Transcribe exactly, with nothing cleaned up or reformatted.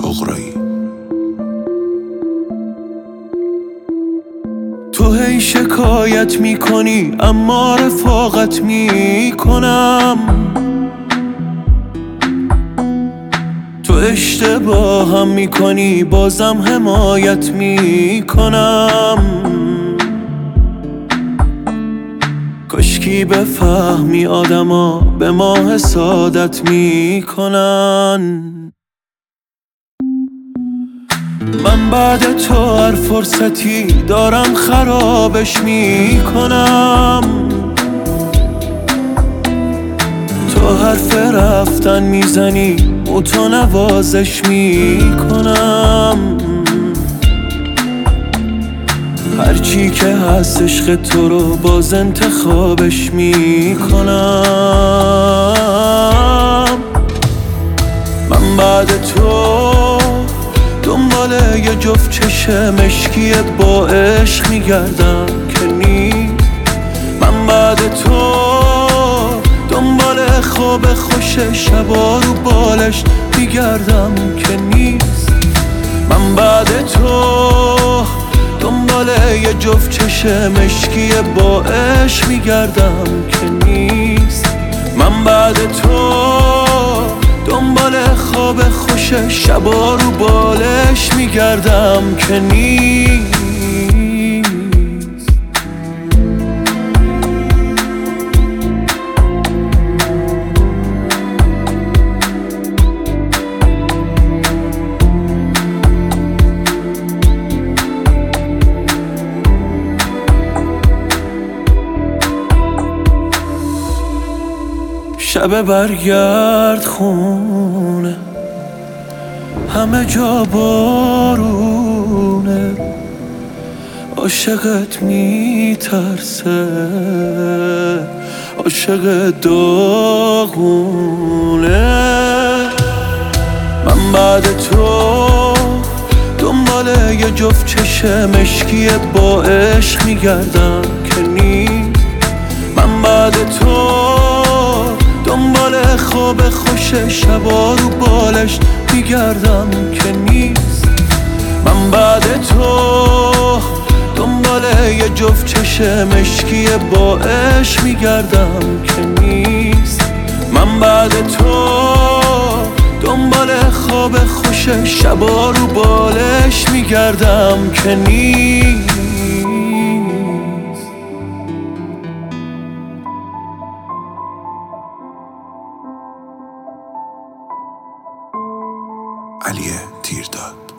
طغرایی. تو هی شکایت میکنی اما رفاقت میکنم، تو اشتباهم میکنی بازم حمایت میکنم. کاشکی بفهمی آدما به ما حسادت میکنن. من بعد تو هر فرصتی دارم خرابش میکنم، تو حرف رفتن میزنی و تو نوازش میکنم. هرچی که هست عشق تو رو باز انتخابش میکنم. من بعد تو دنبال یه جفت چشم مشکی با عشق میگردم که نیست. من بعد تو دنبال خواب خوش شبا رو بالش میگردم که نیست. من بعد تو دنبال یه جفت چشم مشکی با عشق میگردم که نیست. من بعد تو دنبال خواب خوش شبا رو بالش میگردم که نیست. شب برگرد خونه، همه جا بارونه، عاشقت میترسه، عاشق داغونه. من بعد تو دنبال یه جفت چشم مشکی با عشق میگردم که نیست. من بعد تو دنبال خواب خوش شبا رو بالش میگردم که نیست. من بعد تو دنبال یه جفت چشم مشکی با عشق میگردم که نیست. من بعد تو دنبال خواب خوش شبا رو بالش میگردم که نیست. علی تیرداد.